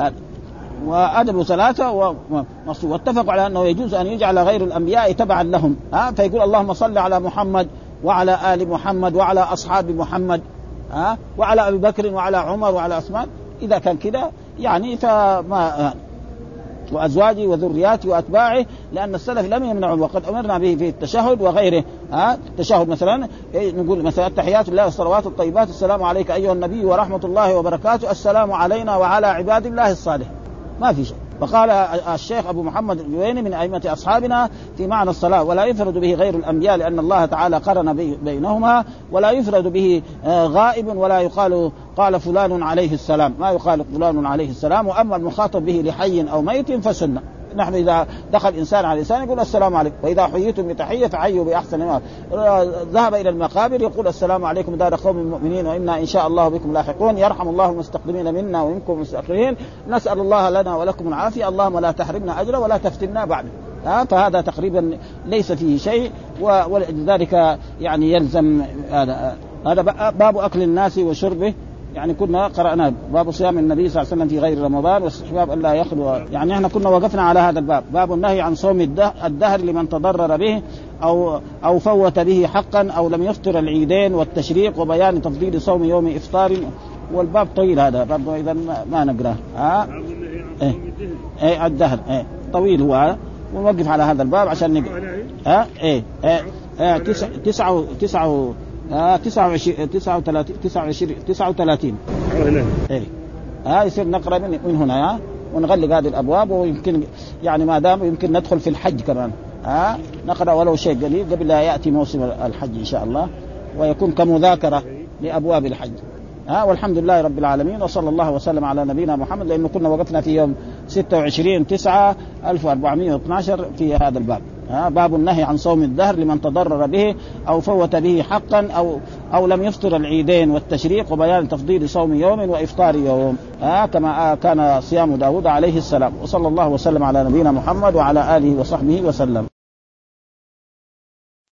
وأدب ثلاثة ومصروف. واتفقوا على أنه يجوز أن يجعل غير الأنبياء تبعا لهم ها، فيقول اللهم صل على محمد وعلى آل محمد وعلى أصحاب محمد ها، وعلى أبي بكر وعلى عمر وعلى عثمان. إذا كان كده يعني فما وأزواجه وذرياته وأتباعه، لأن السلف لم يمنعوا، وقد أمرنا به في التشهد وغيره ها. التشهد مثلا نقول مثلا التحيات لله والصلوات الطيبات السلام عليك أيها النبي ورحمة الله وبركاته، السلام علينا وعلى عباد الله الصالح، ما في شيء. فقال الشيخ أبو محمد الجويني من أئمة أصحابنا في معنى الصلاة: ولا يفرد به غير الأنبياء لأن الله تعالى قرن بينهما، ولا يفرد به غائب، ولا يقال قال فلان عليه السلام، ما يقال فلان عليه السلام. وأما المخاطب به لحي أو ميت فسنة. نحن إذا دخل إنسان على إنسان يقول السلام عليكم، وإذا حييتم بتحية فحيوا بأحسن ما. ذهب إلى المقابر يقول السلام عليكم دار قوم المؤمنين وإنا إن شاء الله بكم لاحقون، يرحم الله المستقدمين منا ومنكم المستأخرين، نسأل الله لنا ولكم العافية، اللهم لا تحرمنا أجره ولا تفتنا بعد. فهذا تقريبا ليس فيه شيء، ولذلك يعني يلزم هذا. هذا باب أكل الناس وشربه، يعني كنا قرأنا باب صيام النبي صلى الله عليه وسلم في غير رمضان واستحباب ألا يخلو. يعني احنا كنا وقفنا على هذا الباب، باب النهي عن صوم الدهر لمن تضرر به أو أو فوت به حقا أو لم يفطر العيدين والتشريق، وبيان تفضيل صوم يوم إفطار. والباب طويل هذا باب، إذا ما نقرأه ها. إيه إيه الدهر إيه طويل هو هذا، ونوقف على هذا الباب عشان نقرأ ها. إيه إيه, إيه تسعة تسعة تسعة آه تسعة وعشرين تسعة وثلاثين تسعة وعشرين تسعة وثلاثين إيه ها. يصير نقرأ من, من هنا ها، ونغلق هذه الأبواب، ويمكن يعني ما دام يمكن ندخل في الحج كمان ها، نقرأ ولو شيء قليل قبل لا يأتي موسم الحج إن شاء الله، ويكون كمذاكرة لأبواب الحج ها. والحمد لله رب العالمين، وصلى الله وسلم على نبينا محمد، لأنه كنا وقفنا في يوم ستة وعشرين تسعة ألف وأربعمائة واثني عشر في هذا الباب ها. باب النهي عن صوم الدهر لمن تضرر به أو فوت به حقا أو أو لم يفطر العيدين والتشريق، وبيان تفضيل صوم يوم وإفطار يوم ها، كما كان صيام داود عليه السلام. وصلى الله وسلم على نبينا محمد وعلى آله وصحبه وسلم.